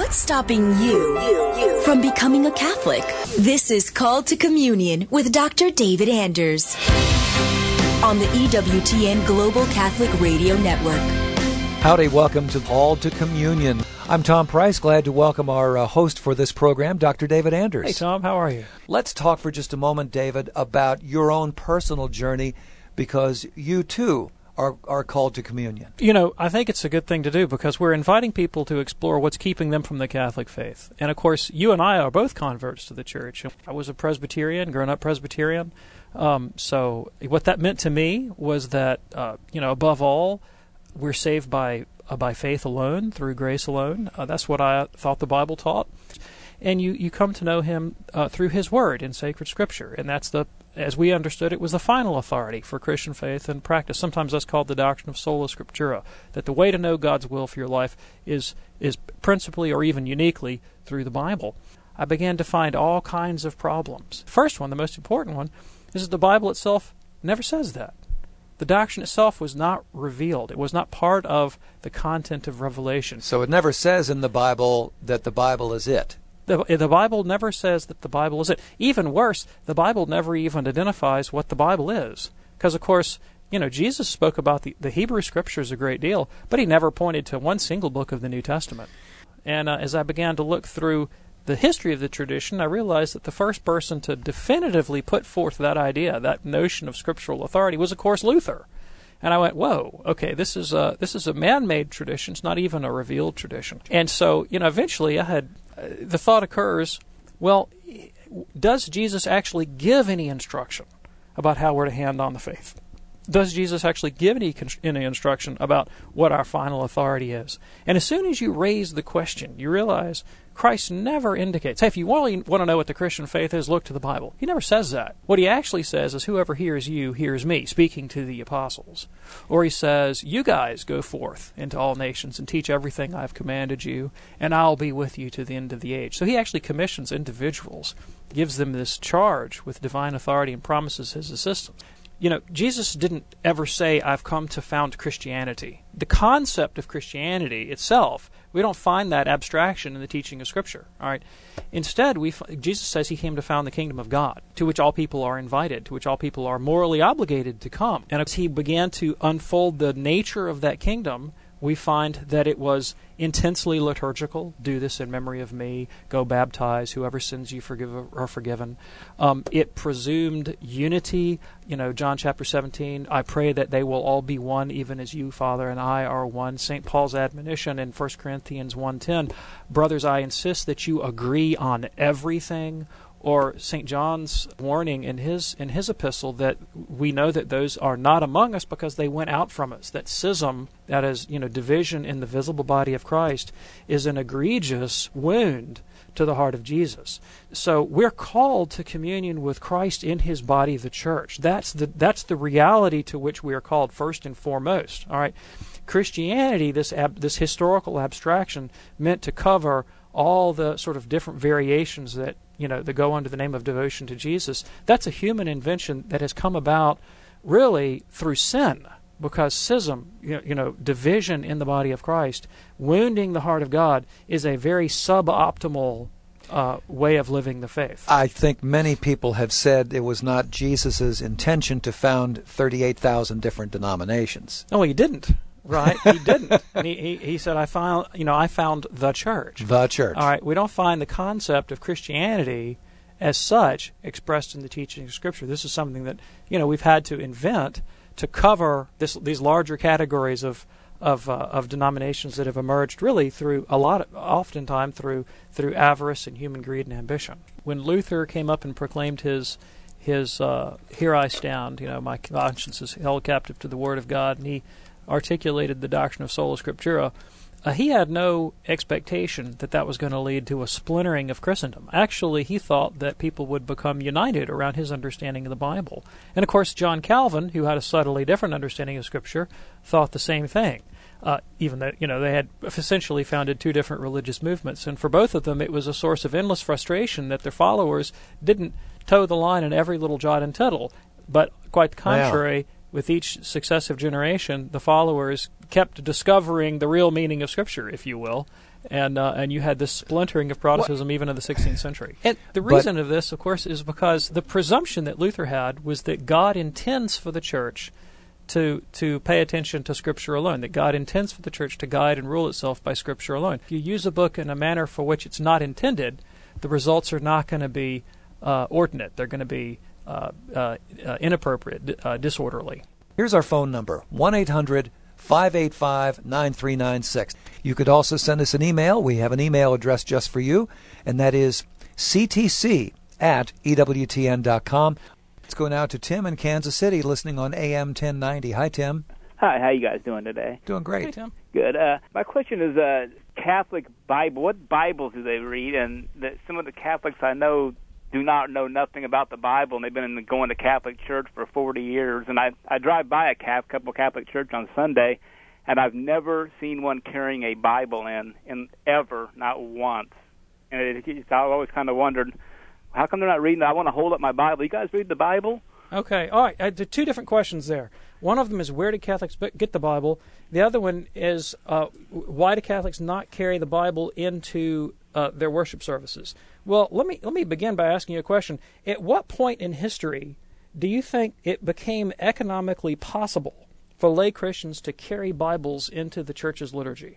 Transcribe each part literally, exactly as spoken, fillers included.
what's stopping you, you, you from becoming a Catholic? This is Called to Communion with Doctor David Anders on the E W T N Global Catholic Radio Network. Howdy, welcome to Called to Communion. I'm Tom Price, glad to welcome our uh, host for this program, Doctor David Anders. Hey, Tom, how are you? Let's talk for just a moment, David, about your own personal journey, because you, too, are, are called to communion. You know, I think it's a good thing to do because we're inviting people to explore what's keeping them from the Catholic faith. And, of course, you and I are both converts to the Church. I was a Presbyterian, grown up Presbyterian. Um, so what that meant to me was that, uh, you know, above all, we're saved by uh, by faith alone, through grace alone. Uh, that's what I thought the Bible taught. And you, you come to know Him uh, through His Word in sacred Scripture. And that's the, as we understood it, was the final authority for Christian faith and practice. Sometimes that's called the doctrine of sola scriptura, that the way to know God's will for your life is is principally or even uniquely through the Bible. I began to find all kinds of problems. First one, the most important one, is that the Bible itself never says that. The doctrine itself was not revealed. It was not part of the content of Revelation. So it never says in the Bible that the Bible is it. The, the Bible never says that the Bible is it. Even worse, the Bible never even identifies what the Bible is. Because, of course, you know, Jesus spoke about the, the Hebrew Scriptures a great deal, but He never pointed to one single book of the New Testament. And uh, as I began to look through the history of the tradition, I realized that the first person to definitively put forth that idea, that notion of scriptural authority, was, of course, Luther. And I went, whoa, okay, this is a, this is a man-made tradition. It's not even a revealed tradition. And so, you know, eventually I had, uh, the thought occurs, well, does Jesus actually give any instruction about how we're to hand on the faith? Does Jesus actually give any, any instruction about what our final authority is? And as soon as you raise the question, you realize Christ never indicates, hey, if you really want to know what the Christian faith is, look to the Bible. He never says that. What He actually says is, whoever hears you hears me, speaking to the apostles. Or He says, you guys go forth into all nations and teach everything I've commanded you, and I'll be with you to the end of the age. So He actually commissions individuals, gives them this charge with divine authority, and promises His assistance. You know, Jesus didn't ever say, I've come to found Christianity. The concept of Christianity itself, we don't find that abstraction in the teaching of Scripture. All right. Instead, we Jesus says He came to found the kingdom of God, to which all people are invited, to which all people are morally obligated to come. And as He began to unfold the nature of that kingdom, we find that it was intensely liturgical. Do this in memory of me. Go baptize. Whoever sins you forgive are forgiven. Um, it presumed unity. You know, John chapter seventeen, I pray that they will all be one, even as you, Father, and I are one. Saint Paul's admonition in First Corinthians one ten, brothers, I insist that you agree on everything. Or Saint John's warning in his in his epistle that we know that those are not among us because they went out from us. That schism, that is, you know, division in the visible body of Christ, is an egregious wound to the heart of Jesus. So we're called to communion with Christ in His body, the church. That's the that's the reality to which we are called first and foremost. All right, Christianity, this ab, this historical abstraction, meant to cover all the sort of different variations that, you know, that go under the name of devotion to Jesus. That's a human invention that has come about really through sin, because schism, you know, you know, division in the body of Christ, wounding the heart of God, is a very suboptimal uh, way of living the faith. I think many people have said it was not Jesus' intention to found thirty-eight thousand different denominations. No, He didn't. Right, He didn't. And he, he he said, "I found, you know, I found the church." The church. All right. We don't find the concept of Christianity as such expressed in the teaching of Scripture. This is something that, you know, we've had to invent to cover this these larger categories of of uh, of denominations that have emerged really through a lot, of, oftentimes through through avarice and human greed and ambition. When Luther came up and proclaimed his his uh, "Here I stand," you know, my conscience is held captive to the Word of God, and he articulated the doctrine of sola scriptura, uh, he had no expectation that that was going to lead to a splintering of Christendom. Actually, he thought that people would become united around his understanding of the Bible. And, of course, John Calvin, who had a subtly different understanding of Scripture, thought the same thing. Uh, even though, you know, they had essentially founded two different religious movements. And for both of them, it was a source of endless frustration that their followers didn't toe the line in every little jot and tittle, but quite the contrary, with each successive generation, the followers kept discovering the real meaning of Scripture, if you will, and uh, and you had this splintering of Protestantism what? even in the sixteenth century. And the reason but, of this, of course, is because the presumption that Luther had was that God intends for the church to to pay attention to Scripture alone, that God intends for the church to guide and rule itself by Scripture alone. If you use a book in a manner for which it's not intended, the results are not going to be uh, ordinate. They're going to be uh, uh, uh, inappropriate, uh, disorderly. Here's our phone number, one eight hundred five eight five nine three nine six. You could also send us an email. We have an email address just for you, and that is c t c at e w t n dot com. Let's go now to Tim in Kansas City, listening on A M ten ninety. Hi, Tim. Hi, how you guys doing today? Doing great. Hey, Tim. Good. Uh, my question is, uh, Catholic Bible, what Bibles do they read? And the, some of the Catholics I know do not know nothing about the Bible, and they've been in the, going to Catholic church for forty years. And I, I drive by a Catholic, couple Catholic church on Sunday, and I've never seen one carrying a Bible in, in ever, not once. And it, it, I've always kind of wondered, how come they're not reading? I want to hold up my Bible. You guys read the Bible? Okay, all right. Uh, there are two different questions there. One of them is, where do Catholics get the Bible? The other one is, uh, why do Catholics not carry the Bible into uh, their worship services? Well, let me let me begin by asking you a question. At what point in history do you think it became economically possible for lay Christians to carry Bibles into the church's liturgy?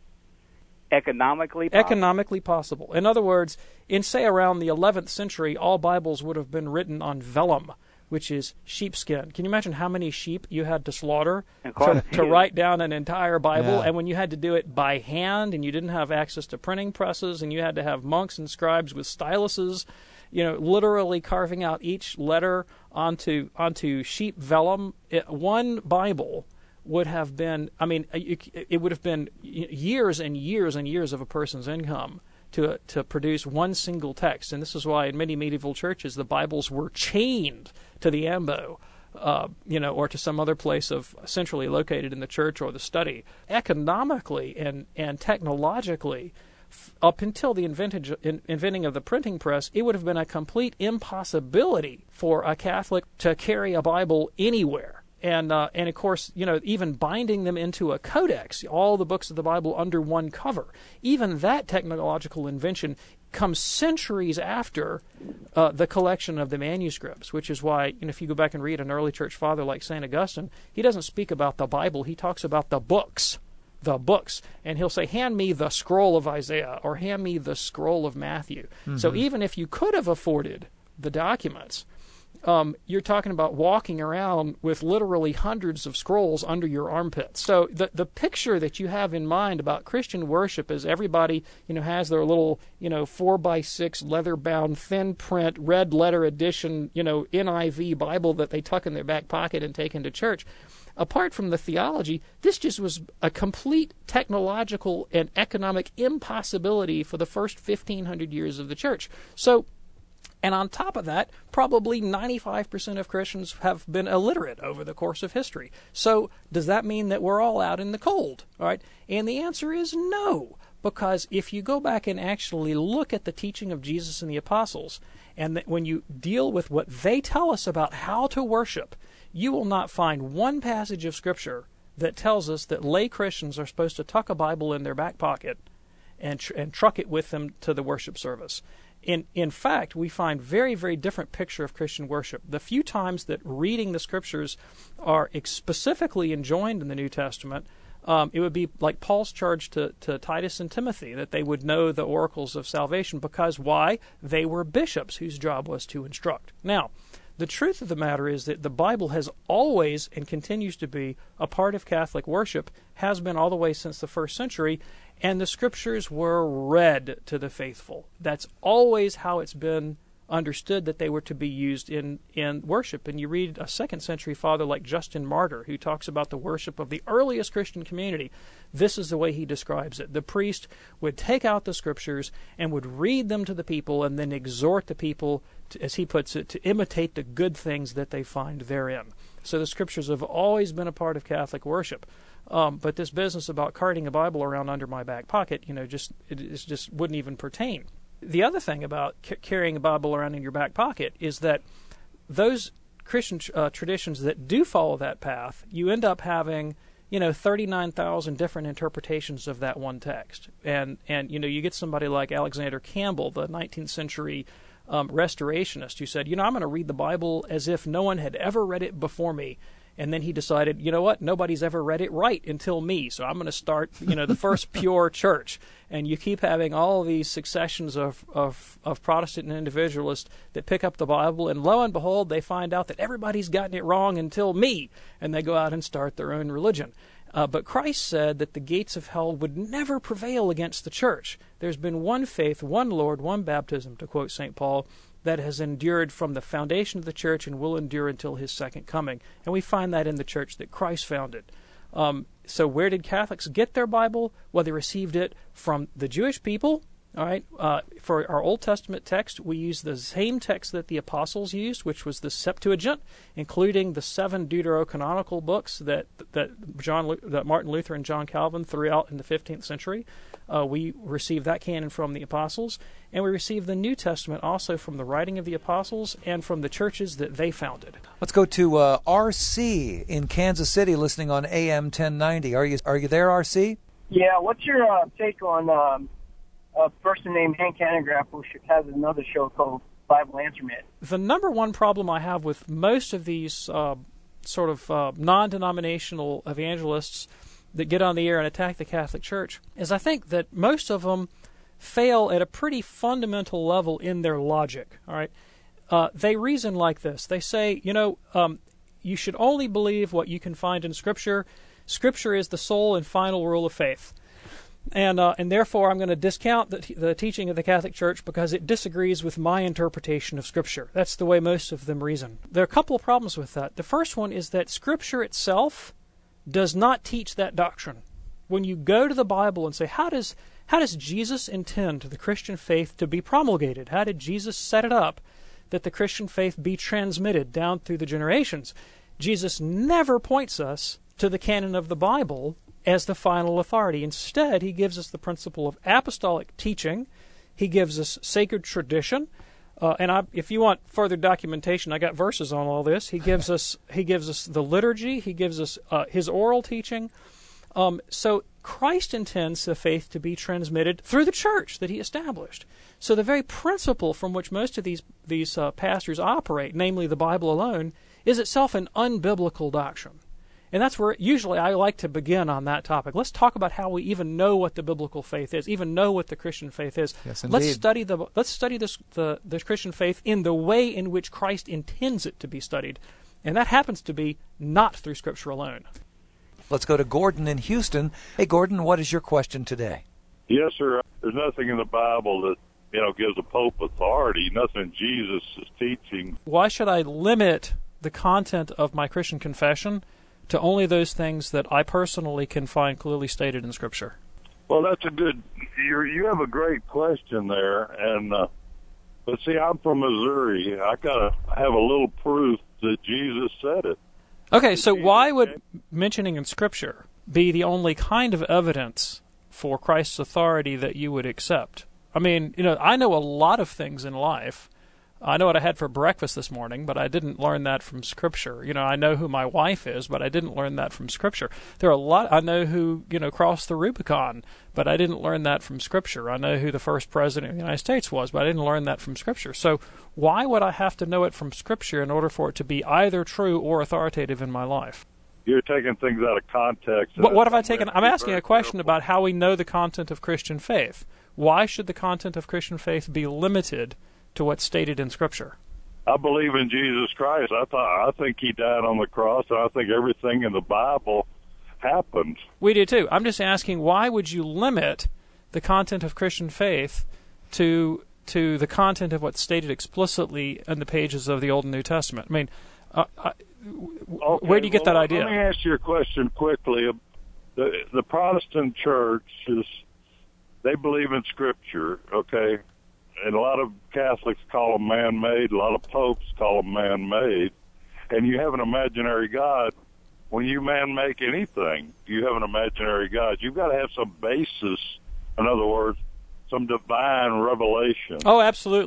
Economically possible? Economically possible. In other words, in, say, around the eleventh century, all Bibles would have been written on vellum, which is sheepskin. Can you imagine how many sheep you had to slaughter to, to write down an entire Bible? Yeah. And when you had to do it by hand, and you didn't have access to printing presses, and you had to have monks and scribes with styluses, you know, literally carving out each letter onto onto sheep vellum, it, one Bible would have been, I mean, it, it would have been years and years and years of a person's income to to produce one single text. And this is why in many medieval churches the Bibles were chained to the ambo, uh, you know, or to some other place of centrally located in the church or the study. Economically and, and technologically, f- up until the inventage, in, inventing of the printing press, it would have been a complete impossibility for a Catholic to carry a Bible anywhere. And, uh, and of course, you know, even binding them into a codex, all the books of the Bible under one cover, even that technological invention comes centuries after uh, the collection of the manuscripts, which is why, you know, if you go back and read an early church father like Saint Augustine, he doesn't speak about the Bible, he talks about the books, the books, and he'll say, hand me the scroll of Isaiah, or hand me the scroll of Matthew. Mm-hmm. So even if you could have afforded the documents, Um, you're talking about walking around with literally hundreds of scrolls under your armpits. So the the picture that you have in mind about Christian worship is everybody, you know, has their little, you know, four by six leather-bound, thin print, red letter edition, you know, N I V Bible that they tuck in their back pocket and take into church. Apart from the theology, this just was a complete technological and economic impossibility for the first fifteen hundred years of the church. So, and on top of that, probably ninety-five percent of Christians have been illiterate over the course of history. So does that mean that we're all out in the cold? All right? And the answer is no, because if you go back and actually look at the teaching of Jesus and the apostles, and that when you deal with what they tell us about how to worship, you will not find one passage of Scripture that tells us that lay Christians are supposed to tuck a Bible in their back pocket and tr- and truck it with them to the worship service. In in fact, we find very, very different picture of Christian worship. The few times that reading the Scriptures are ex- specifically enjoined in the New Testament, um, it would be like Paul's charge to, to Titus and Timothy, that they would know the oracles of salvation, because why? They were bishops whose job was to instruct. Now, the truth of the matter is that the Bible has always and continues to be a part of Catholic worship, has been all the way since the first century, and the Scriptures were read to the faithful. That's always how it's been understood, that they were to be used in, in worship. And you read a second century father like Justin Martyr, who talks about the worship of the earliest Christian community. This is the way he describes it. The priest would take out the Scriptures and would read them to the people, and then exhort the people, to, as he puts it, to imitate the good things that they find therein. So the Scriptures have always been a part of Catholic worship. Um, but this business about carting a Bible around under my back pocket, you know, just it, it just wouldn't even pertain. The other thing about c- carrying a Bible around in your back pocket is that those Christian uh, traditions that do follow that path, you end up having, you know, thirty-nine thousand different interpretations of that one text. And, and you know, you get somebody like Alexander Campbell, the nineteenth century um, restorationist, who said, you know, I'm going to read the Bible as if no one had ever read it before me. And then he decided, you know what, nobody's ever read it right until me, so I'm going to start, you know, the first pure church. And you keep having all these successions of, of, of Protestant and individualists that pick up the Bible, and lo and behold, they find out that everybody's gotten it wrong until me, and they go out and start their own religion. Uh, but Christ said that the gates of hell would never prevail against the church. There's been one faith, one Lord, one baptism, to quote Saint Paul, that has endured from the foundation of the church and will endure until his second coming. And we find that in the church that Christ founded. Um, so where did Catholics get their Bible? Well, they received it from the Jewish people. All right. Uh, for our Old Testament text, we use the same text that the apostles used, which was the Septuagint, including the seven deuterocanonical books that that John that Martin Luther and John Calvin threw out in the fifteenth century. Uh, we received that canon from the apostles, and we received the New Testament also from the writing of the apostles and from the churches that they founded. Let's go to uh, R C in Kansas City, listening on A M ten ninety. Are you are you there, R C? Yeah. What's your uh, take on Um... a person named Hank Hanegraaff, who has another show called Bible Answer Man? The number one problem I have with most of these uh, sort of uh, non-denominational evangelists that get on the air and attack the Catholic Church is I think that most of them fail at a pretty fundamental level in their logic. All right, uh, they reason like this. They say, you know, um, you should only believe what you can find in Scripture. Scripture is the sole and final rule of faith. And uh, and therefore I'm going to discount the, t- the teaching of the Catholic Church because it disagrees with my interpretation of Scripture. That's the way most of them reason. There are a couple of problems with that. The first one is that Scripture itself does not teach that doctrine. When you go to the Bible and say, how does how does Jesus intend the Christian faith to be promulgated? How did Jesus set it up that the Christian faith be transmitted down through the generations? Jesus never points us to the canon of the Bible as the final authority. Instead, he gives us the principle of apostolic teaching. He gives us sacred tradition. Uh, and I, if you want further documentation, I got verses on all this. He gives us he gives us the liturgy. He gives us uh, his oral teaching. Um, so Christ intends the faith to be transmitted through the church that he established. So the very principle from which most of these these uh, pastors operate, namely the Bible alone, is itself an unbiblical doctrine. And that's where usually I like to begin on that topic. Let's talk about how we even know what the biblical faith is, even know what the Christian faith is. Yes, indeed. Let's study the let's study this the, the Christian faith in the way in which Christ intends it to be studied. And that happens to be not through Scripture alone. Let's go to Gordon in Houston. Hey, Gordon, what is your question today? Yes, sir. There's nothing in the Bible that, you know, gives the Pope authority, nothing in Jesus' teaching. Why should I limit the content of my Christian confession to only those things that I personally can find clearly stated in Scripture? Well, that's a good, you you have a great question there. And, uh, but see, I'm from Missouri. I got to have a little proof that Jesus said it. Okay, so why would mentioning in Scripture be the only kind of evidence for Christ's authority that you would accept? I mean, you know, I know a lot of things in life. I know what I had for breakfast this morning, but I didn't learn that from Scripture. You know, I know who my wife is, but I didn't learn that from Scripture. There are a lot. I know who, you know, crossed the Rubicon, but I didn't learn that from Scripture. I know who the first president of the United States was, but I didn't learn that from Scripture. So why would I have to know it from Scripture in order for it to be either true or authoritative in my life? You're taking things out of context. What, what have I taken? I'm asking a question about how we know the content of Christian faith. Why should the content of Christian faith be limited to what's stated in Scripture? I believe in Jesus Christ. I thought I think he died on the cross, and I think everything in the Bible happened. We do too. I'm just asking, why would you limit the content of Christian faith to to the content of what's stated explicitly in the pages of the Old and New Testament? I mean, uh, I, okay, where do you get well, that idea? Let me ask you a question quickly. The, the Protestant church is, they believe in Scripture, okay? And a lot of Catholics call them man-made. A lot of popes call them man-made. And you have an imaginary God. When you man-make anything, you have an imaginary God. You've got to have some basis, in other words, some divine revelation. Oh, absolutely.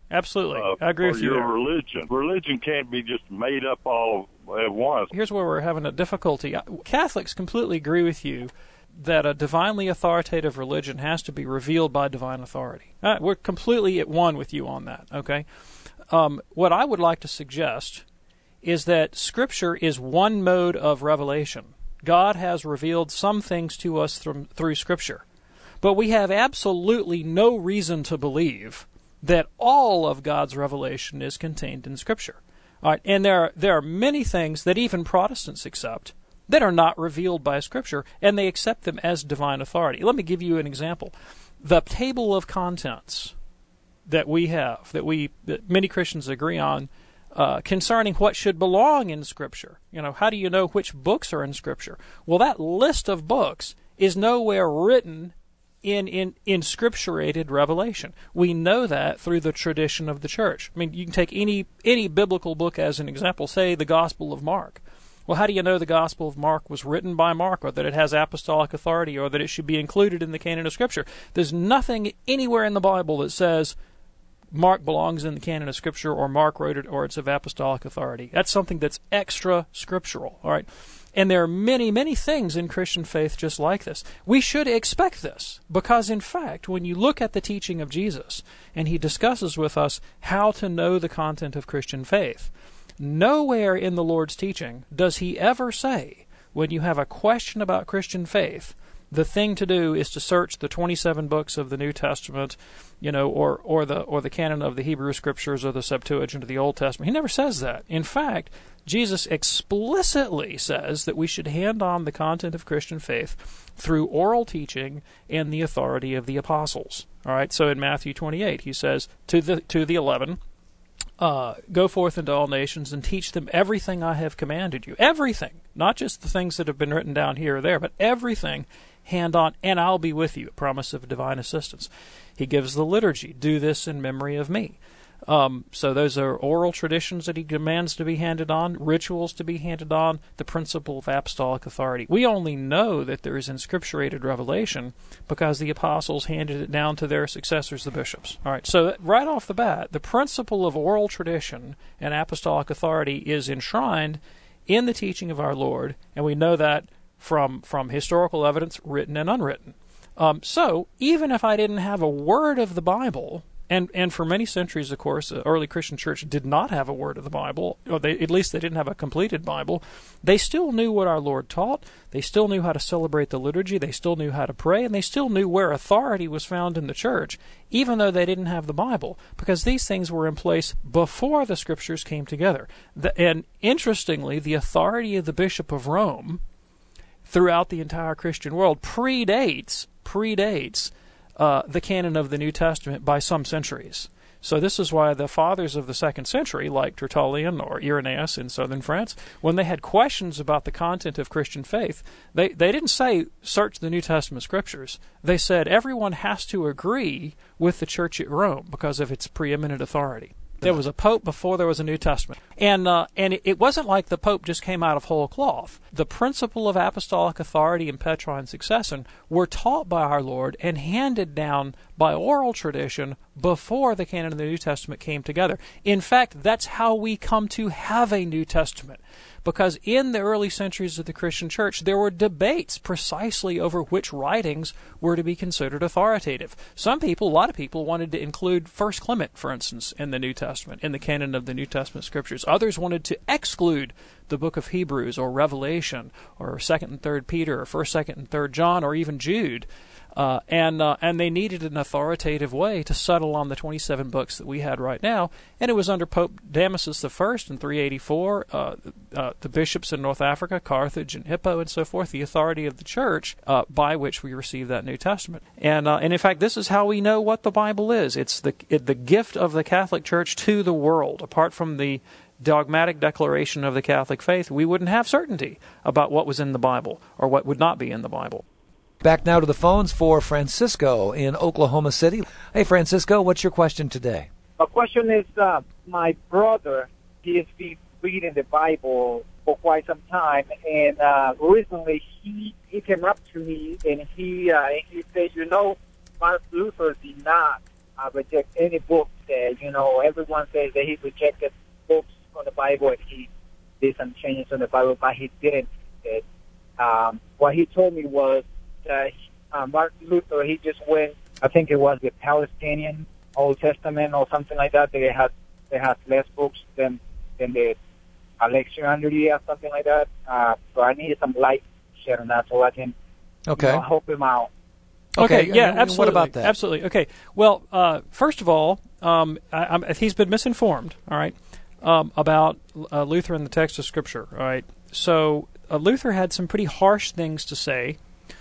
Absolutely. Uh, I agree for with you your there. religion. Religion can't be just made up all at once. Here's where we're having a difficulty. Catholics completely agree with you that a divinely authoritative religion has to be revealed by divine authority. Uh, we're completely at one with you on that, okay? Um, what I would like to suggest is that Scripture is one mode of revelation. God has revealed some things to us through, through Scripture. But we have absolutely no reason to believe that all of God's revelation is contained in Scripture. All right, and there are, there are many things that even Protestants accept that are not revealed by Scripture, and they accept them as divine authority. Let me give you an example. The table of contents that we have, that we that many Christians agree on, uh, concerning what should belong in Scripture. You know, how do you know which books are in Scripture? Well, that list of books is nowhere written in, in, in scripturated revelation. We know that through the tradition of the church. I mean, you can take any any biblical book as an example, say the Gospel of Mark. Well, how do you know the Gospel of Mark was written by Mark, or that it has apostolic authority, or that it should be included in the canon of Scripture? There's nothing anywhere in the Bible that says Mark belongs in the canon of Scripture, or Mark wrote it, or it's of apostolic authority. That's something that's extra scriptural, all right? And there are many, many things in Christian faith just like this. We should expect this, because in fact, when you look at the teaching of Jesus, and he discusses with us how to know the content of Christian faith, nowhere in the Lord's teaching does he ever say, when you have a question about Christian faith, the thing to do is to search the twenty-seven books of the New Testament, you know, or, or the or the canon of the Hebrew Scriptures, or the Septuagint of the Old Testament. He never says that. In fact, Jesus explicitly says that we should hand on the content of Christian faith through oral teaching and the authority of the apostles. All right. So in Matthew twenty-eight, he says to the to the eleven, uh, "Go forth into all nations and teach them everything I have commanded you." Everything, not just the things that have been written down here or there, but everything. Hand on, and I'll be with you. A promise of divine assistance. He gives the liturgy. Do this in memory of me. Um, so those are oral traditions that he demands to be handed on, rituals to be handed on, the principle of apostolic authority. We only know that there is inscripturated revelation because the apostles handed it down to their successors, the bishops. All right, so right off the bat, the principle of oral tradition and apostolic authority is enshrined in the teaching of our Lord, and we know that from from historical evidence, written and unwritten. Um, so, even if I didn't have a word of the Bible, and, and for many centuries, of course, the early Christian church did not have a word of the Bible, or they, at least they didn't have a completed Bible, they still knew what our Lord taught, they still knew how to celebrate the liturgy, they still knew how to pray, and they still knew where authority was found in the church, even though they didn't have the Bible, because these things were in place before the Scriptures came together. The, and interestingly, the authority of the Bishop of Rome throughout the entire Christian world predates predates uh, the canon of the New Testament by some centuries. So this is why the fathers of the second century, like Tertullian or Irenaeus in southern France, when they had questions about the content of Christian faith, they, they didn't say, search the New Testament Scriptures. They said, everyone has to agree with the church at Rome because of its preeminent authority. There was a pope before there was a New Testament. And uh, and it, it wasn't like the pope just came out of whole cloth. The principle of apostolic authority and Petrine succession were taught by our Lord and handed down by oral tradition before the canon of the New Testament came together. In fact, that's how we come to have a New Testament. Because in the early centuries of the Christian church, there were debates precisely over which writings were to be considered authoritative. Some people, a lot of people, wanted to include First Clement, for instance, in the New Testament, in the canon of the New Testament Scriptures. Others wanted to exclude the book of Hebrews or Revelation or Second and Third Peter or First, Second, and Third John or even Jude. Uh, and uh, and they needed an authoritative way to settle on the twenty-seven books that we had right now. And it was under Pope Damasus the First in three eighty-four, uh, uh, the bishops in North Africa, Carthage and Hippo and so forth, the authority of the church uh, by which we received that New Testament. And uh, and in fact, this is how we know what the Bible is. It's the it, the gift of the Catholic Church to the world. Apart from the dogmatic declaration of the Catholic faith, we wouldn't have certainty about what was in the Bible or what would not be in the Bible. Back now to the phones for Francisco in Oklahoma City. Hey, Francisco, what's your question today? My question is, uh, my brother, he has been reading the Bible for quite some time, and uh, recently he, he came up to me and he uh, he said, you know, Martin Luther did not uh, reject any book said, you know, everyone says that he rejected books from the Bible and he did some changes in the Bible, but he didn't. It, um, what he told me was that uh, Martin Luther, he just went, I think it was the Palestinian Old Testament or something like that. They had they had less books than than the Alexandria, something like that. Uh, so I needed some light shed on that so I can okay. you know, help him out. Okay, okay, yeah, and absolutely. What about that? Absolutely. Okay. Well, uh, first of all, um, I, I, he's been misinformed, all right, um, about uh, Luther and the text of Scripture, all right? So uh, Luther had some pretty harsh things to say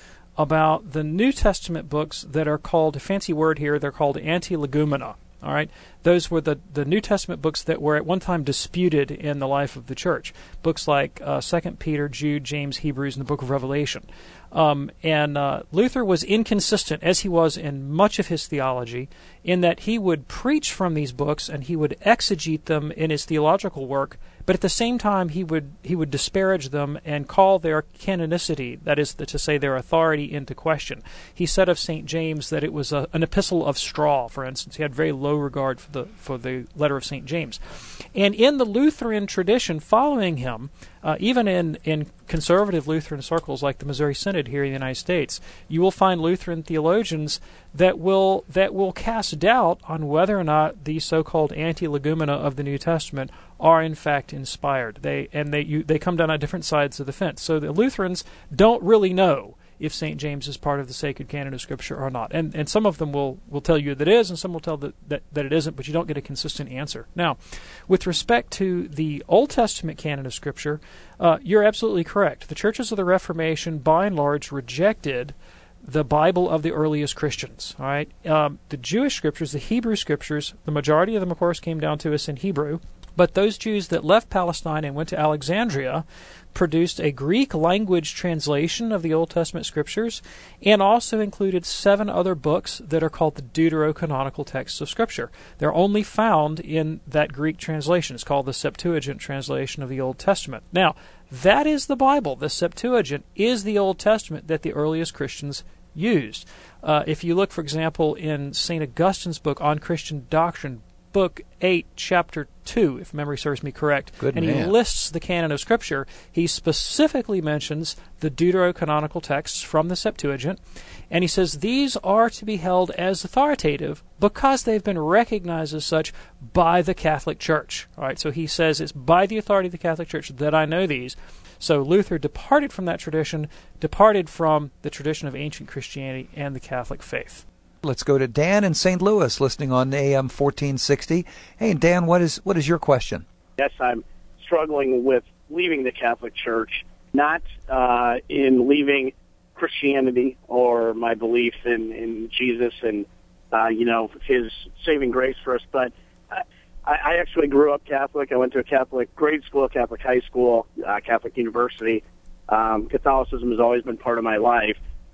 about the New Testament books that are called, a fancy word here, they're called anti-legumena, all right? Those were the, the New Testament books that were at one time disputed in the life of the church. Books like uh, Second Peter, Jude, James, Hebrews, and the book of Revelation. Um, and uh, Luther was inconsistent, as he was in much of his theology, in that he would preach from these books and he would exegete them in his theological work, but at the same time he would he would disparage them and call their canonicity, that is to say their authority, into question. He said of Saint James that it was a, an epistle of straw, for instance. He had very low regard for the for the letter of Saint James. And in the Lutheran tradition following him, uh, even in, in conservative Lutheran circles like the Missouri Synod here in the United States, you will find Lutheran theologians that will that will cast doubt on whether or not the so-called anti-legumena of the New Testament are in fact inspired. They and they you, they come down on different sides of the fence. So the Lutherans don't really know if Saint James is part of the sacred canon of Scripture or not. And and some of them will, will tell you that it is, and some will tell that, that, that it isn't, but you don't get a consistent answer. Now, with respect to the Old Testament canon of Scripture, uh, you're absolutely correct. The churches of the Reformation, by and large, rejected the Bible of the earliest Christians. All right, um, the Jewish Scriptures, the Hebrew Scriptures, the majority of them, of course, came down to us in Hebrew. But those Jews that left Palestine and went to Alexandria produced a Greek language translation of the Old Testament Scriptures and also included seven other books that are called the deuterocanonical texts of Scripture. They're only found in that Greek translation. It's called the Septuagint translation of the Old Testament. Now, that is the Bible. The Septuagint is the Old Testament that the earliest Christians used. Uh, if you look, for example, in Saint Augustine's book on Christian doctrine, Book eight, Chapter two, if memory serves me correct, Good and man. he lists the canon of Scripture, he specifically mentions the deuterocanonical texts from the Septuagint, and he says these are to be held as authoritative because they've been recognized as such by the Catholic Church. All right, so he says it's by the authority of the Catholic Church that I know these. So Luther departed from that tradition, departed from the tradition of ancient Christianity and the Catholic faith. Let's go to Dan in Saint Louis, listening on A M fourteen sixty. Hey, Dan, what is what is your question? Yes, I'm struggling with leaving the Catholic Church, not uh, in leaving Christianity or my belief in, in Jesus and, uh, you know, his saving grace for us, but I, I actually grew up Catholic. I went to a Catholic grade school, Catholic high school, uh, Catholic university. Um, Catholicism has always been part of my life.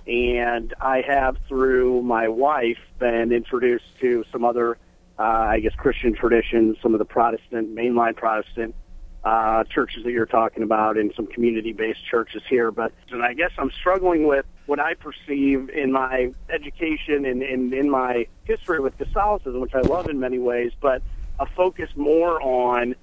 And I have, through my wife, been introduced to some other, uh, I guess, Christian traditions, some of the Protestant, mainline Protestant uh, churches that you're talking about, and some community-based churches here. But and I guess I'm struggling with what I perceive in my education and, and in my history with Catholicism, which I love in many ways, but a focus more on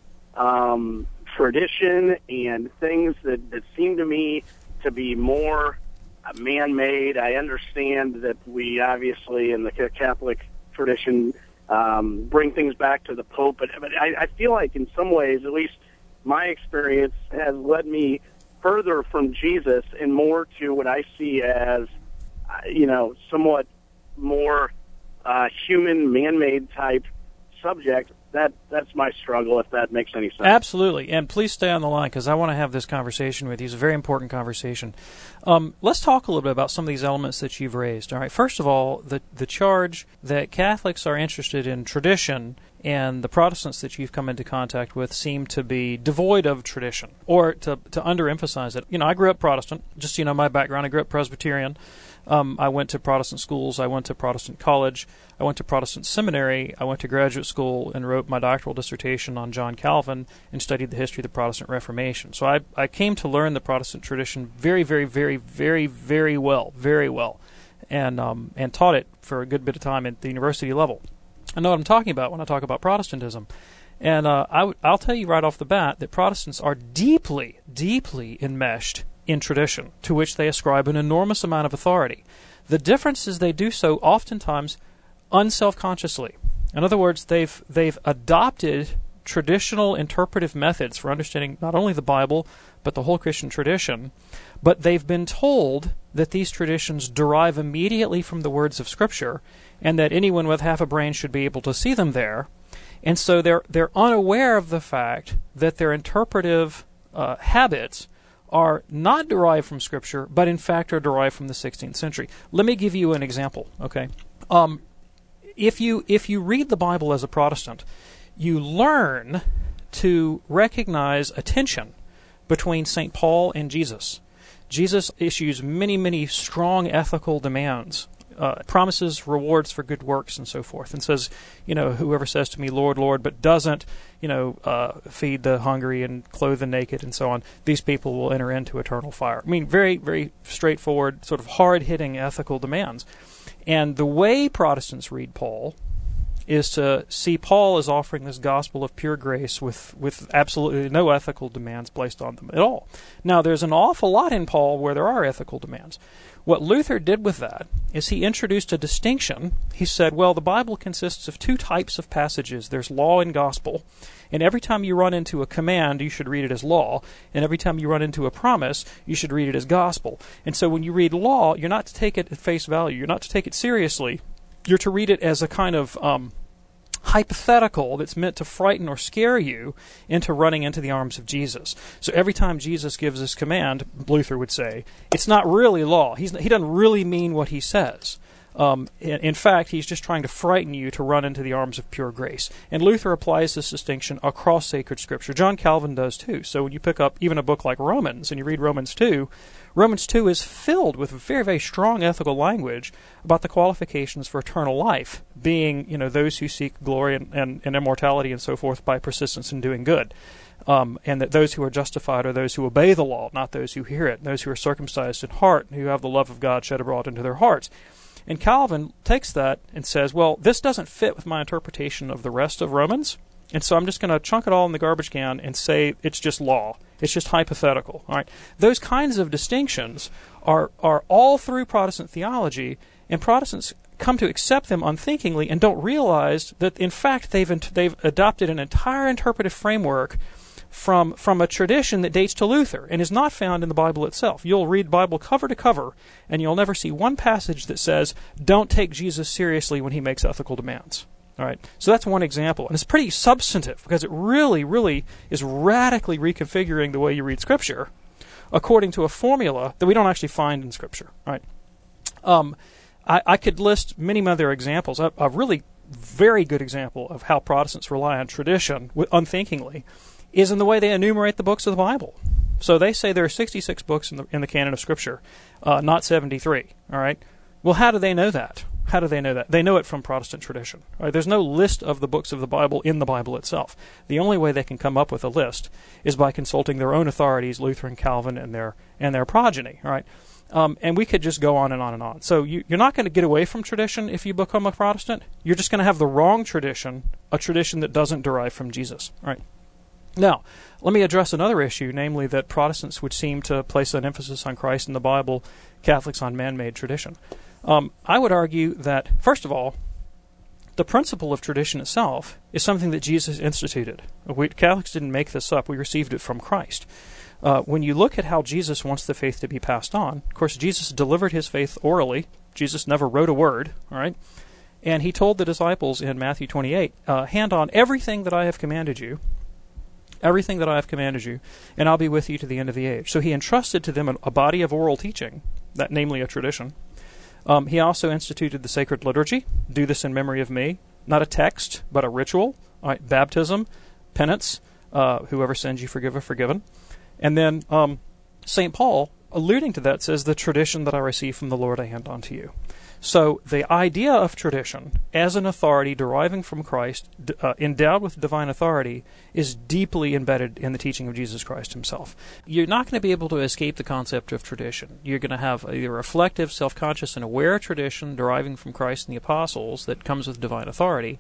um, tradition and things that, that seem to me to be more man-made. I understand that we obviously in the Catholic tradition um, bring things back to the Pope, but, but I, I feel like in some ways, at least my experience has led me further from Jesus and more to what I see as, uh, you know, somewhat more uh, human, man-made type subject. That that's my struggle, if that makes any sense. Absolutely, and please stay on the line because I want to have this conversation with you. It's a very important conversation. Um, let's talk a little bit about some of these elements that you've raised. All right, first of all, the the charge that Catholics are interested in tradition and the Protestants that you've come into contact with seem to be devoid of tradition, or to to underemphasize it. You know, I grew up Protestant. Just you know, my background, I grew up Presbyterian. Um, I went to Protestant schools. I went to Protestant college. I went to Protestant seminary. I went to graduate school and wrote my doctoral dissertation on John Calvin and studied the history of the Protestant Reformation. So I, I came to learn the Protestant tradition very, very, very, very, very well, very well, and um, and taught it for a good bit of time at the university level. I know what I'm talking about when I talk about Protestantism. And uh, I w- I'll tell you right off the bat that Protestants are deeply, deeply enmeshed in tradition, to which they ascribe an enormous amount of authority. The difference is they do so oftentimes unselfconsciously. In other words, they've they've adopted traditional interpretive methods for understanding not only the Bible, but the whole Christian tradition, but they've been told that these traditions derive immediately from the words of Scripture, and that anyone with half a brain should be able to see them there. And so they're they're unaware of the fact that their interpretive uh, habits are not derived from Scripture, but in fact are derived from the sixteenth century. Let me give you an example, okay? Um, if you if you read the Bible as a Protestant, you learn to recognize a tension between Saint Paul and Jesus. Jesus issues many, many strong ethical demands, uh, promises rewards for good works and so forth, and says, you know, whoever says to me, Lord, Lord, but doesn't, you know, uh, feed the hungry and clothe the naked and so on, these people will enter into eternal fire. I mean, very, very straightforward, sort of hard-hitting ethical demands. And the way Protestants read Paul is to see Paul as offering this gospel of pure grace with, with absolutely no ethical demands placed on them at all. Now, there's an awful lot in Paul where there are ethical demands. What Luther did with that is he introduced a distinction. He said, well, the Bible consists of two types of passages. There's law and gospel. And every time you run into a command, you should read it as law. And every time you run into a promise, you should read it as gospel. And so when you read law, you're not to take it at face value. You're not to take it seriously. You're to read it as a kind of um, hypothetical that's meant to frighten or scare you into running into the arms of Jesus. So every time Jesus gives this command, Luther would say, it's not really law. He's, he doesn't really mean what he says. Um, in, in fact, he's just trying to frighten you to run into the arms of pure grace. And Luther applies this distinction across sacred Scripture. John Calvin does too. So when you pick up even a book like Romans and you read Romans two, Romans two is filled with very, very strong ethical language about the qualifications for eternal life, being, you know, those who seek glory and, and, and immortality and so forth by persistence in doing good. Um, and that those who are justified are those who obey the law, not those who hear it, those who are circumcised in heart, who have the love of God shed abroad into their hearts. And Calvin takes that and says, well, this doesn't fit with my interpretation of the rest of Romans, and so I'm just going to chunk it all in the garbage can and say it's just law. It's just hypothetical. All right. Those kinds of distinctions are, are all through Protestant theology, and Protestants come to accept them unthinkingly and don't realize that, in fact, they've they've adopted an entire interpretive framework from from a tradition that dates to Luther and is not found in the Bible itself. You'll read Bible cover to cover, and you'll never see one passage that says, don't take Jesus seriously when he makes ethical demands. All right, so that's one example, and it's pretty substantive because it really, really is radically reconfiguring the way you read Scripture according to a formula that we don't actually find in Scripture. All right, um, I, I could list many other examples. A, a really very good example of how Protestants rely on tradition unthinkingly is in the way they enumerate the books of the Bible. So they say there are sixty-six books in the in the canon of Scripture, uh, not seventy-three. All right. Well, how do they know that? How do they know that? They know it from Protestant tradition. All right? There's no list of the books of the Bible in the Bible itself. The only way they can come up with a list is by consulting their own authorities, Luther and Calvin and their and their progeny. All right. Um, and we could just go on and on and on. So you, you're not going to get away from tradition if you become a Protestant. You're just going to have the wrong tradition, a tradition that doesn't derive from Jesus. All right. Now, let me address another issue, namely that Protestants would seem to place an emphasis on Christ and the Bible, Catholics on man-made tradition. Um, I would argue that, first of all, the principle of tradition itself is something that Jesus instituted. We, Catholics didn't make this up. We received it from Christ. Uh, when you look at how Jesus wants the faith to be passed on, of course, Jesus delivered his faith orally. Jesus never wrote a word, all right? And he told the disciples in Matthew twenty-eight, uh, hand on everything that I have commanded you, everything that I have commanded you, and I'll be with you to the end of the age. So he entrusted to them a, a body of oral teaching, that namely a tradition. Um, he also instituted the sacred liturgy. Do this in memory of me. Not a text, but a ritual. All right, baptism, penance, uh, whoever sins you forgive are forgiven. And then um, Saint Paul, alluding to that, says, the tradition that I receive from the Lord I hand on to you. So the idea of tradition as an authority deriving from Christ, uh, endowed with divine authority, is deeply embedded in the teaching of Jesus Christ himself. You're not going to be able to escape the concept of tradition. You're going to have a reflective, self-conscious, and aware tradition deriving from Christ and the apostles that comes with divine authority.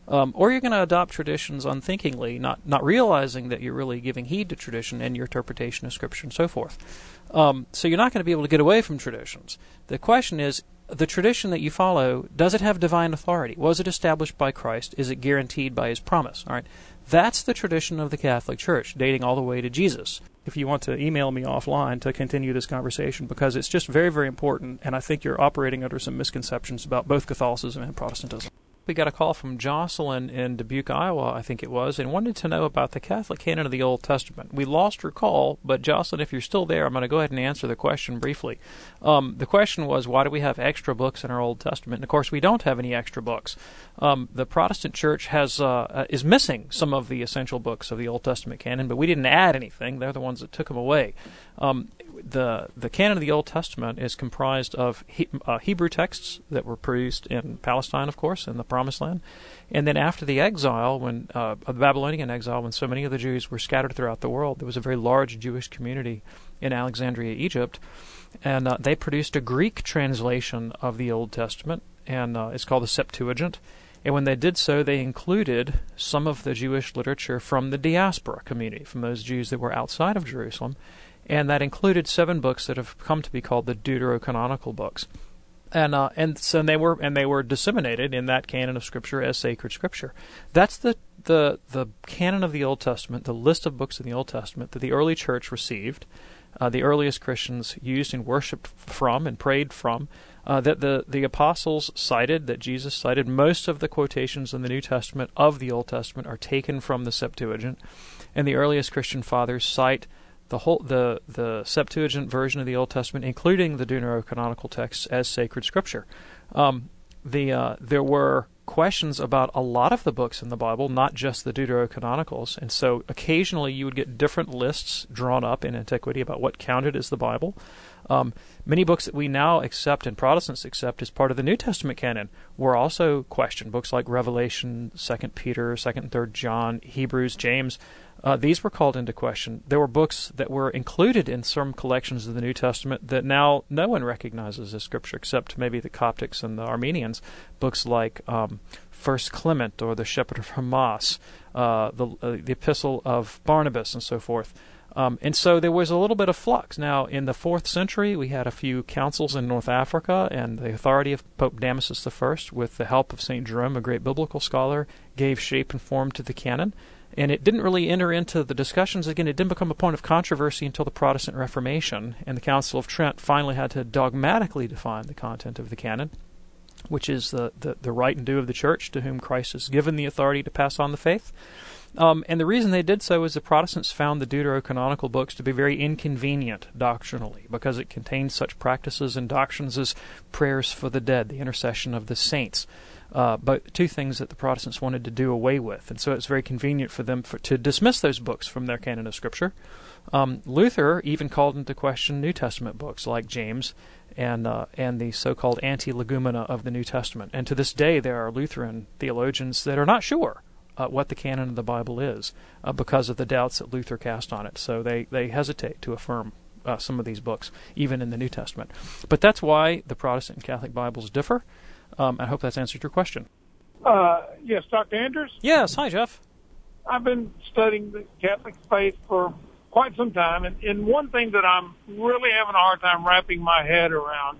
Um, or you're going to adopt traditions unthinkingly, not not realizing that you're really giving heed to tradition and your interpretation of Scripture and so forth. Um, so you're not going to be able to get away from traditions. The question is, the tradition that you follow, does it have divine authority? Was it established by Christ? Is it guaranteed by His promise? All right, that's the tradition of the Catholic Church, dating all the way to Jesus. If you want to email me offline to continue this conversation, because it's just very, very important, and I think you're operating under some misconceptions about both Catholicism and Protestantism. We got a call from Jocelyn in Dubuque, Iowa, I think it was, and wanted to know about the Catholic canon of the Old Testament. We lost her call, but Jocelyn, if you're still there, I'm going to go ahead and answer the question briefly. Um, the question was, why do we have extra books in our Old Testament? And of course, we don't have any extra books. Um, the Protestant Church has uh, is missing some of the essential books of the Old Testament canon, but we didn't add anything. They're the ones that took them away. Um, the the canon of the Old Testament is comprised of he, uh, Hebrew texts that were produced in Palestine, of course, in the Promised Land, and then after the exile, when uh, the Babylonian exile, when so many of the Jews were scattered throughout the world, there was a very large Jewish community in Alexandria, Egypt, and uh, they produced a Greek translation of the Old Testament, and uh, it's called the Septuagint. And when they did so, they included some of the Jewish literature from the diaspora community, from those Jews that were outside of Jerusalem. And that included seven books that have come to be called the Deuterocanonical books, and uh, and so they were and they were disseminated in that canon of Scripture as sacred Scripture. That's the the the canon of the Old Testament, the list of books in the Old Testament that the early church received, uh, the earliest Christians used and worshipped from and prayed from. Uh, that the the apostles cited, that Jesus cited. Most of the quotations in the New Testament of the Old Testament are taken from the Septuagint, and the earliest Christian fathers cite the whole the the Septuagint version of the Old Testament, including the Deuterocanonical texts, as sacred Scripture. Um, the uh, there were questions about a lot of the books in the Bible, not just the Deuterocanonicals, and so occasionally you would get different lists drawn up in antiquity about what counted as the Bible. Um, many books that we now accept and Protestants accept as part of the New Testament canon were also questioned. Books like Revelation, Second Peter, Second and Third John, Hebrews, James. Uh, these were called into question. There were books that were included in some collections of the New Testament that now no one recognizes as Scripture except maybe the Coptics and the Armenians. Books like um, First Clement or the Shepherd of Hermas, uh, the, uh, the Epistle of Barnabas, and so forth. Um, and so there was a little bit of flux. Now, in the fourth century, we had a few councils in North Africa, and the authority of Pope Damasus the First, with the help of Saint Jerome, a great biblical scholar, gave shape and form to the canon. And it didn't really enter into the discussions. Again, it didn't become a point of controversy until the Protestant Reformation, and the Council of Trent finally had to dogmatically define the content of the canon, which is the, the, the right and due of the Church, to whom Christ has given the authority to pass on the faith. Um, and the reason they did so is the Protestants found the Deuterocanonical books to be very inconvenient doctrinally, because it contained such practices and doctrines as prayers for the dead, the intercession of the saints, uh, but two things that the Protestants wanted to do away with. And so it's very convenient for them for, to dismiss those books from their canon of Scripture. Um, Luther even called into question New Testament books like James and uh, and the so-called anti-legumena of the New Testament. And to this day, there are Lutheran theologians that are not sure Uh, what the canon of the Bible is uh, because of the doubts that Luther cast on it. So they, they hesitate to affirm uh, some of these books, even in the New Testament. But that's why the Protestant and Catholic Bibles differ. Um, I hope that's answered your question. Uh, yes, Doctor Andrews? Yes. Hi, Jeff. I've been studying the Catholic faith for quite some time, and, and one thing that I'm really having a hard time wrapping my head around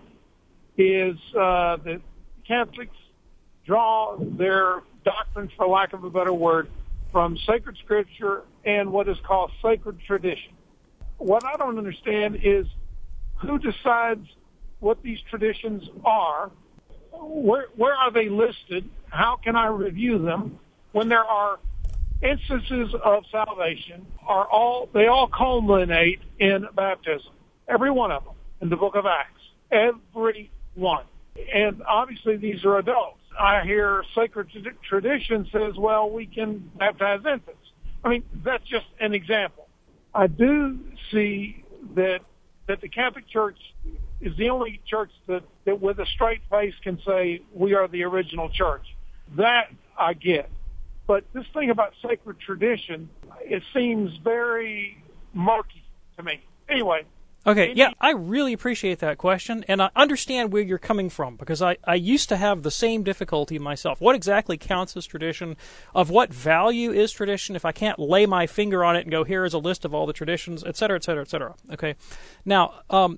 is uh, that Catholics draw their doctrines, for lack of a better word, from sacred Scripture and what is called sacred tradition. What I don't understand is who decides what these traditions are, where, where are they listed, how can I review them, when there are instances of salvation, are all they all culminate in baptism, every one of them, in the book of Acts, every one. And obviously these are adults. I hear sacred tradition says, well, we can baptize infants. I mean, that's just an example. I do see that that the Catholic Church is the only church that, that with a straight face can say, we are the original church. That I get. But this thing about sacred tradition, it seems very murky to me. Anyway, Okay, yeah, I really appreciate that question, and I understand where you're coming from, because I, I used to have the same difficulty myself. What exactly counts as tradition? Of what value is tradition if I can't lay my finger on it and go, here is a list of all the traditions, et cetera, et cetera, et cetera. Okay, now, um,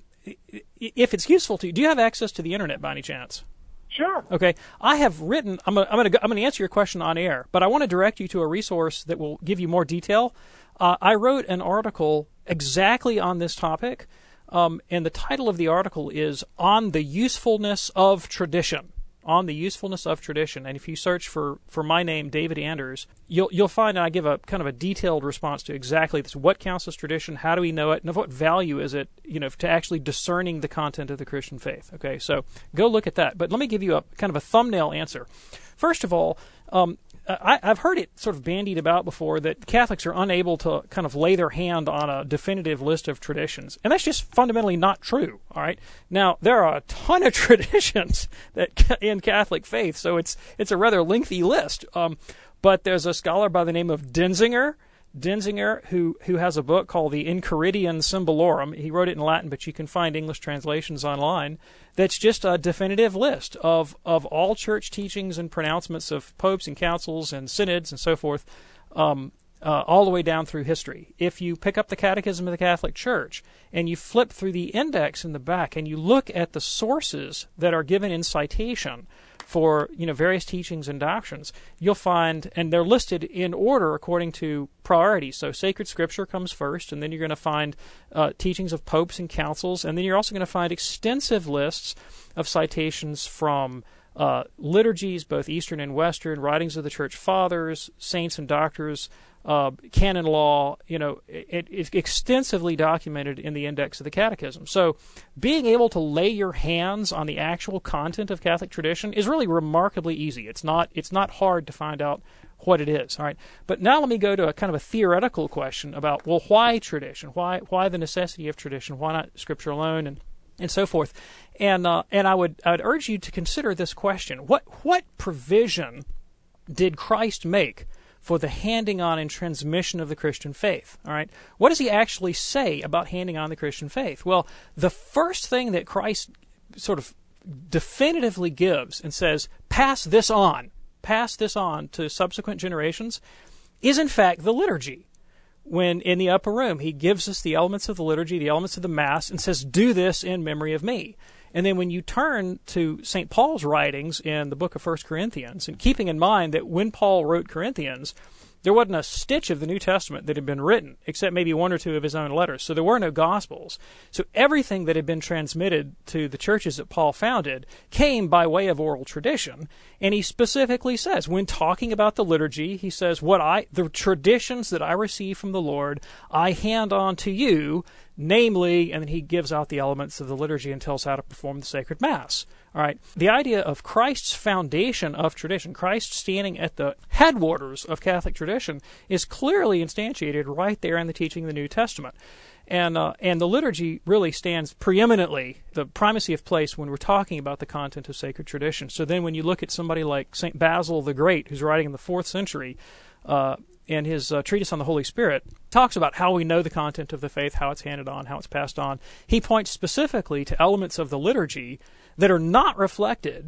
if it's useful to you, do you have access to the Internet by any chance? Sure. Okay, I have written. I'm going. I'm going to. I'm going to answer your question on air, but I want to direct you to a resource that will give you more detail. Uh, I wrote an article exactly on this topic, um, and the title of the article is "On the Usefulness of Tradition." On the usefulness of tradition, and if you search for, for my name, David Anders, you'll you'll find I give a kind of a detailed response to exactly this: what counts as tradition, how do we know it, and of what value is it, you know, to actually discerning the content of the Christian faith. Okay, so go look at that. But let me give you a kind of a thumbnail answer. First of all, um, I, I've heard it sort of bandied about before that Catholics are unable to kind of lay their hand on a definitive list of traditions. And that's just fundamentally not true, all right? Now, there are a ton of traditions that in Catholic faith, so it's it's a rather lengthy list. Um, but there's a scholar by the name of Denzinger, Denzinger, who, who has a book called the Enchiridion Symbolorum. He wrote it in Latin, but you can find English translations online. That's just a definitive list of, of all church teachings and pronouncements of popes and councils and synods and so forth, um, uh, all the way down through history. If you pick up the Catechism of the Catholic Church and you flip through the index in the back and you look at the sources that are given in citation for, you know, various teachings and doctrines, you'll find, and they're listed in order according to priority. So sacred scripture comes first, and then you're going to find uh, teachings of popes and councils, and then you're also going to find extensive lists of citations from uh, liturgies, both Eastern and Western, writings of the Church Fathers, saints and doctors, uh, canon law. You know, it, it's extensively documented in the index of the Catechism. So being able to lay your hands on the actual content of Catholic tradition is really remarkably easy. It's not it's not hard to find out what it is. All right. But now let me go to a kind of a theoretical question about, well, why tradition? Why why the necessity of tradition? Why not Scripture alone, and and so forth? And uh, and I would I would urge you to consider this question: What what provision did Christ make for the handing on and transmission of the Christian faith? All right, what does he actually say about handing on the Christian faith? Well, the first thing that Christ sort of definitively gives and says, pass this on, pass this on to subsequent generations, is in fact the liturgy. When in the upper room, he gives us the elements of the liturgy, the elements of the Mass, and says, do this in memory of me. And then when you turn to Saint Paul's writings in the book of First Corinthians, and keeping in mind that when Paul wrote Corinthians, there wasn't a stitch of the New Testament that had been written, except maybe one or two of his own letters. So there were no Gospels. So everything that had been transmitted to the churches that Paul founded came by way of oral tradition. And he specifically says, when talking about the liturgy, he says, "What I the traditions that I receive from the Lord, I hand on to you, namely," and then he gives out the elements of the liturgy and tells how to perform the sacred Mass. All right. The idea of Christ's foundation of tradition, Christ standing at the headwaters of Catholic tradition, is clearly instantiated right there in the teaching of the New Testament. And uh, and the liturgy really stands preeminently, the primacy of place, when we're talking about the content of sacred tradition. So then when you look at somebody like Saint Basil the Great, who's writing in the fourth century, uh, and his uh, treatise on the Holy Spirit talks about how we know the content of the faith, how it's handed on, how it's passed on. He points specifically to elements of the liturgy that are not reflected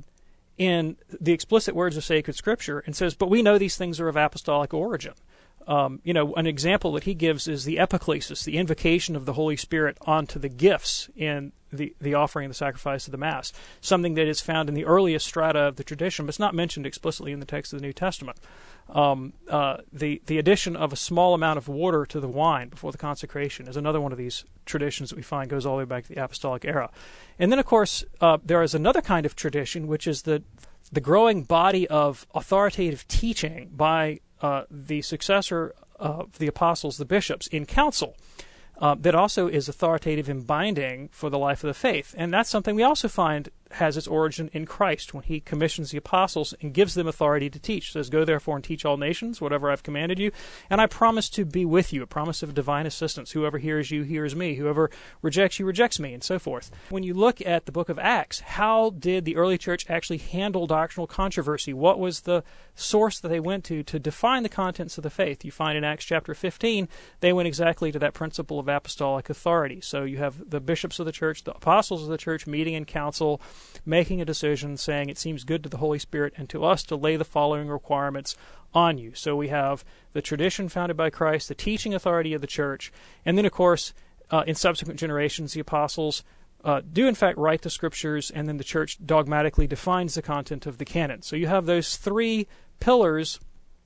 in the explicit words of sacred Scripture, and says, but we know these things are of apostolic origin. Um, you know, an example that he gives is the epiclesis, the invocation of the Holy Spirit onto the gifts in the, the offering and the sacrifice of the Mass, something that is found in the earliest strata of the tradition, but it's not mentioned explicitly in the text of the New Testament. Um, uh, the, the addition of a small amount of water to the wine before the consecration is another one of these traditions that we find goes all the way back to the apostolic era. And then, of course, uh, there is another kind of tradition, which is the, the growing body of authoritative teaching by uh, the successor of the apostles, the bishops, in council. Uh, that also is authoritative and binding for the life of the faith. And that's something we also find has its origin in Christ when he commissions the apostles and gives them authority to teach. He says, go therefore and teach all nations, whatever I've commanded you, and I promise to be with you, a promise of divine assistance. Whoever hears you hears me. Whoever rejects you rejects me, and so forth. When you look at the book of Acts, how did the early church actually handle doctrinal controversy? What was the source that they went to to define the contents of the faith? You find in Acts chapter fifteen, they went exactly to that principle of apostolic authority. So you have the bishops of the church, the apostles of the church meeting in council, making a decision, saying it seems good to the Holy Spirit and to us to lay the following requirements on you. So we have the tradition founded by Christ, the teaching authority of the church, and then, of course, uh, in subsequent generations, the apostles uh, do, in fact, write the Scriptures, and then the church dogmatically defines the content of the canon. So you have those three pillars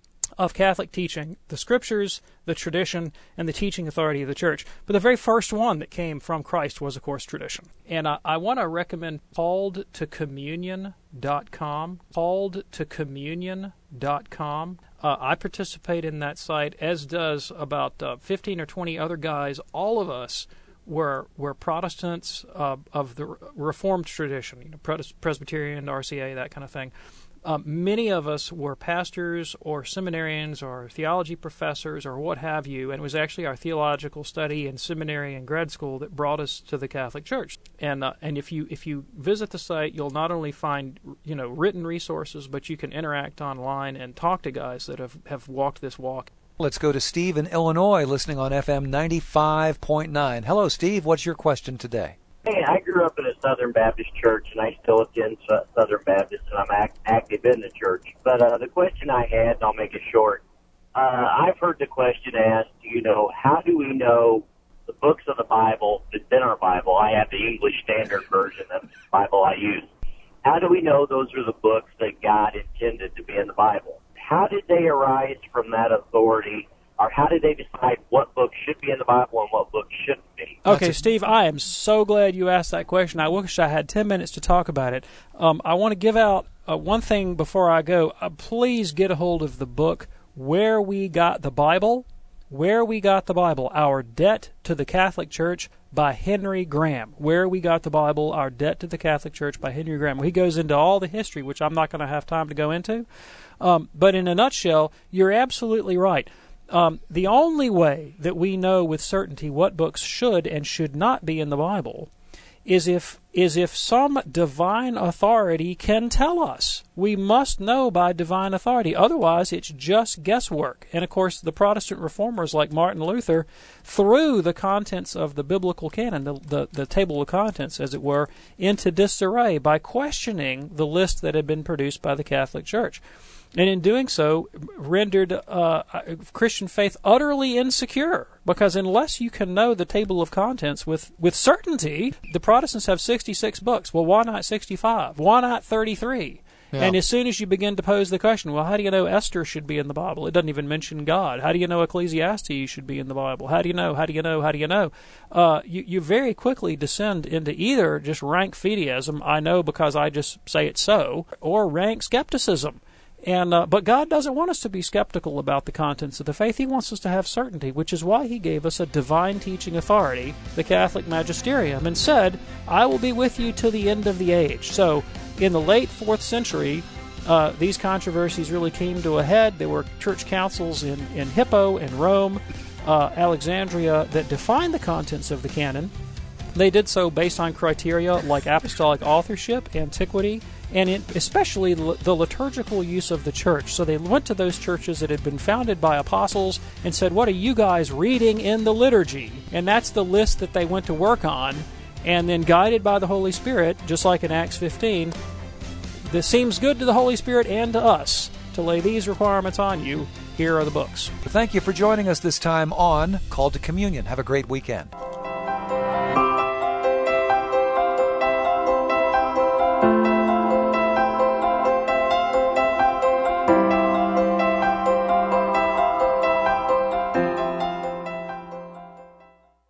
of Catholic teaching: the Scriptures, the tradition, and the teaching authority of the church. But the very first one that came from Christ was, of course, tradition. And I, I want to recommend called to communion dot com, called to communion dot com. Uh, I participate in that site, as does about uh, fifteen or twenty other guys. All of us were were Protestants uh, of the Reformed tradition, you know, Pres- Presbyterian, R C A, that kind of thing. Um, many of us were pastors or seminarians or theology professors or what have you, and it was actually our theological study in seminary and grad school that brought us to the Catholic Church. And uh, and if you if you visit the site, you'll not only find, you know, written resources, but you can interact online and talk to guys that have, have walked this walk. Let's go to Steve in Illinois, listening on F M ninety-five point nine. Hello, Steve. What's your question today? Hey, I grew up in a Southern Baptist church, and I still attend Southern Baptist, and I'm act- active in the church. But uh, the question I had, and I'll make it short, uh, I've heard the question asked, you know, how do we know the books of the Bible that's in our Bible? I have the English Standard Version of the Bible I use. How do we know those are the books that God intended to be in the Bible? How did they arise from that authority? Or how did they decide what books should be in the Bible and what books shouldn't be? Okay, Steve, I am so glad you asked that question. I wish I had ten minutes to talk about it. Um, I want to give out uh, one thing before I go. Uh, please get a hold of the book, Where We Got the Bible, Where We Got the Bible, Our Debt to the Catholic Church by Henry Graham. Where We Got the Bible, Our Debt to the Catholic Church by Henry Graham. He goes into all the history, which I'm not going to have time to go into. Um, but in a nutshell, you're absolutely right. Um, the only way that we know with certainty what books should and should not be in the Bible is if is if some divine authority can tell us. We must know by divine authority. Otherwise, it's just guesswork. And, of course, the Protestant reformers like Martin Luther threw the contents of the biblical canon, the, the, the table of contents, as it were, into disarray by questioning the list that had been produced by the Catholic Church. And in doing so, rendered uh, Christian faith utterly insecure. Because unless you can know the table of contents with, with certainty, the Protestants have sixty-six books. Well, why not sixty-five? Why not thirty-three? Yeah. And as soon as you begin to pose the question, well, how do you know Esther should be in the Bible? It doesn't even mention God. How do you know Ecclesiastes should be in the Bible? How do you know? How do you know? How do you know? Uh, you, you very quickly descend into either just rank fideism, I know because I just say it so, or rank skepticism. And uh, but God doesn't want us to be skeptical about the contents of the faith. He wants us to have certainty, which is why He gave us a divine teaching authority, the Catholic Magisterium, and said, I will be with you to the end of the age. So in the late fourth century, uh, these controversies really came to a head. There were church councils in, in Hippo and Rome, uh, Alexandria, that defined the contents of the canon. They did so based on criteria like apostolic authorship, antiquity, and in, especially the liturgical use of the church. So they went to those churches that had been founded by apostles and said, what are you guys reading in the liturgy? And that's the list that they went to work on. And then guided by the Holy Spirit, just like in Acts fifteen, this seems good to the Holy Spirit and to us to lay these requirements on you. Here are the books. Thank you for joining us this time on Called to Communion. Have a great weekend.